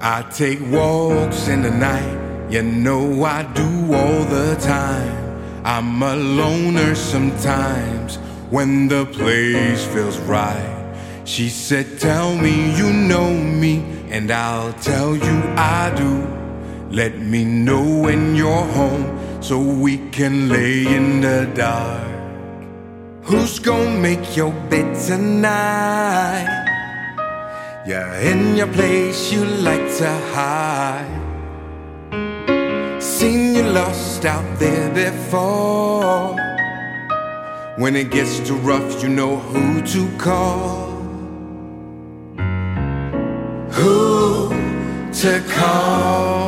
I take walks in the night, you know I do all the time. I'm a loner sometimes when the place feels right. She said, tell me you know me, and I'll tell you I do. Let me know when you're home so we can lay in the dark. Who's gonna make your bed tonight? Yeah, in your place you like to hide. Seen you lost out there before. When it gets too rough, you know who to call. Who to call?